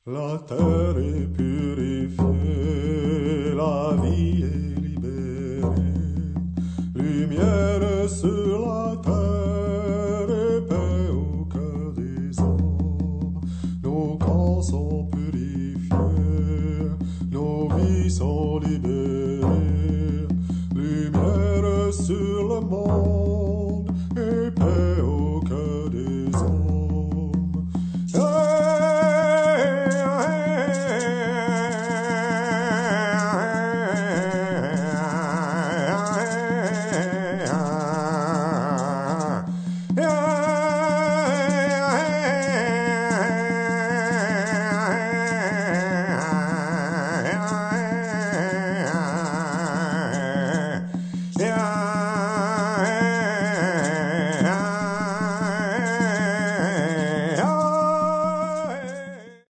La terre est purifiée, la vie est libérée. Lumière sur la terre et paix au cœur des hommes. Nos corps sont